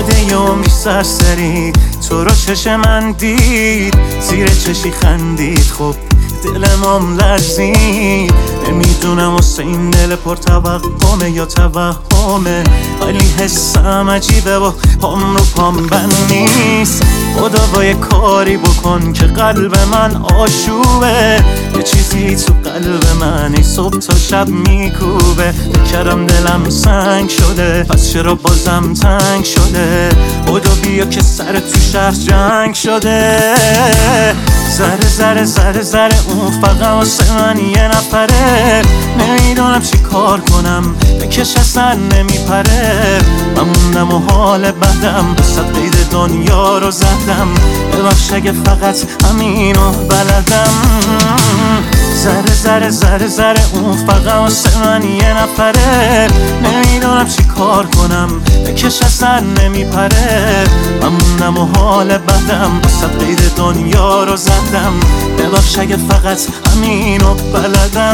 بعد یه عمری سرسری تو رو چش من دید، زیر چشی خندید، خب دلم لرزید. نمیدونم واسه این دل پر توقمه یا توهمه، ولی حسم عجیبه و پام رو پام بند نیست. خدا با یه کاری بکن که قلب من آشوبه، یه چیزی تو قلب من ای صبح تا شب میکوبه. بکرم دلم سنگ شده، پس چرا بازم تنگ شده؟ خدا بیا که سر تو شهر جنگ شده. ذره ذره ذره ذره اون فقط واسه من یه نفره، نمیدونم چی کار کنم بکش اصلا نمیپره. من موندم و حال بدم، بسد قید دنیا رو زدم، ببخش اگه فقط همینو بلدم. ذره ذره ذره ذره اون فقط واسه من یه نفره، نمیدونم چی کار کنم بکش اصلا نمیپره. من موندم و حال بدم، بسد قید دنیا رو زدم، ببخش اگه فقط همینو بلدم.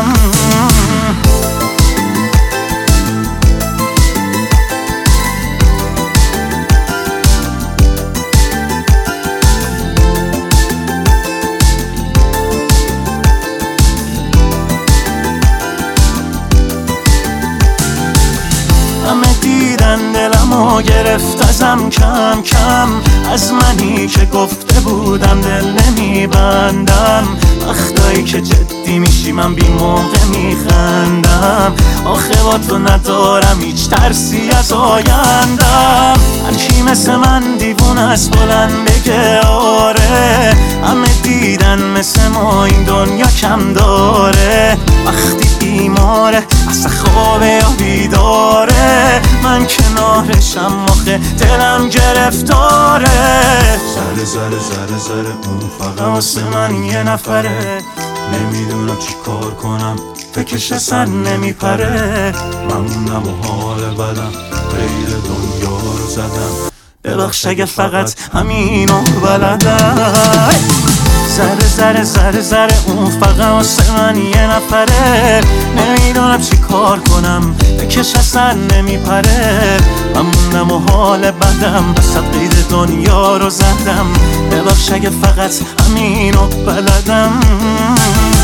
همه دیدن دلمو گرفت ازم کم کم، از منی که گفته بودم دل نمیبندم. وقتایی که جدی میشی من بی موقع میخندم، آخه با تو ندارم هیچ ترسی از آیندم. هرکی مثل من دیوونه است بلند بگه آره، همه دیدن مثل ما این دنیا کم داره. وقتی بیماره اصلا خوابه یا بیداره، من کنارشم آخه دلم گرفتاره. ذره ذره ذره ذره اون فقط واسه من یه نفره، نمیدونم چی کار کنم فکرش اصلا نمیپره. من موندم و حال بدم، غیر دنیا رو زدم، ببخش اگه فقط همینو بلدم. ذره ذره ذره ذره اون فقط واسه من یه نفره، نمیدونم چی کار کنم بکش اصلا نمیپره. من موندم و حال بدم، بسد قید دنیا رو زدم، ببخش اگه فقط همینو بلدم.